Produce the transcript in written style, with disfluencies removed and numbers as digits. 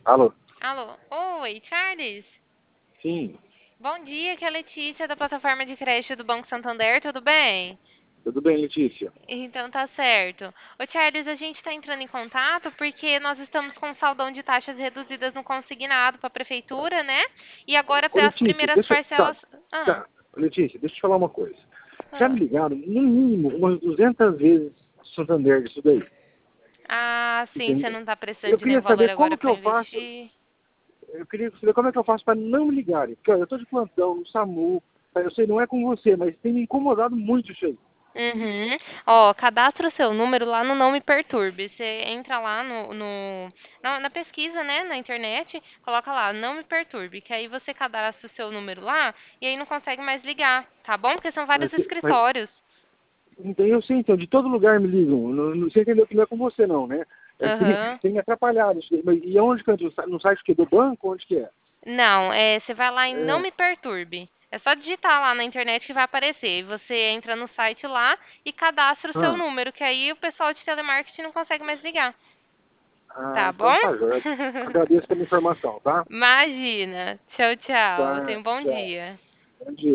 Alô? Alô? Oi, Charles? Sim, Bom dia, aqui é a Letícia da plataforma de crédito do Banco Santander, tudo bem? tudo bem, Letícia? Então tá certo. Ô Charles, a gente está entrando em contato porque nós estamos com um saldão de taxas reduzidas no consignado para a prefeitura, né? E agora Ô, para as Letícia, primeiras deixa. Tá, parcelas. Ah, tá. Letícia, deixa eu te falar uma coisa. Já me ah. ligaram, no mínimo, umas 200 vezes do Santander disso daí. Ah, sim, você Entendeu? não está precisando Eu de nenhum queria valor saber agora como que para eu faço. investir. Eu queria saber como é que eu faço para não me ligarem. Porque ó, eu tô de plantão no SAMU. Tá? Eu sei, não é com você, mas tem me incomodado muito isso aí. Uhum. Ó, cadastra o seu número lá no Não Me Perturbe. Você entra lá na pesquisa, né, na internet, coloca lá, Não Me Perturbe, que aí você cadastra o seu número lá e aí não consegue mais ligar, tá bom? Porque são vários Mas escritórios. então, eu sei, então, de todo lugar me ligam. Não sei entender que não é com você, não, né? É que Aham. tem me atrapalhado isso daí. Mas e aonde que eu entro? No site que é do banco? Onde que é? Não, você vai lá em Não É. Me Perturbe. É só digitar lá na internet que vai aparecer. Você entra no site lá e cadastra o seu Ah, número, que aí o pessoal de telemarketing não consegue mais ligar. Tá então bom? tá, joia. Agradeço pela informação, tá? Imagina. Tchau, tchau. Tá, Tenha um bom tchau. dia. Bom dia.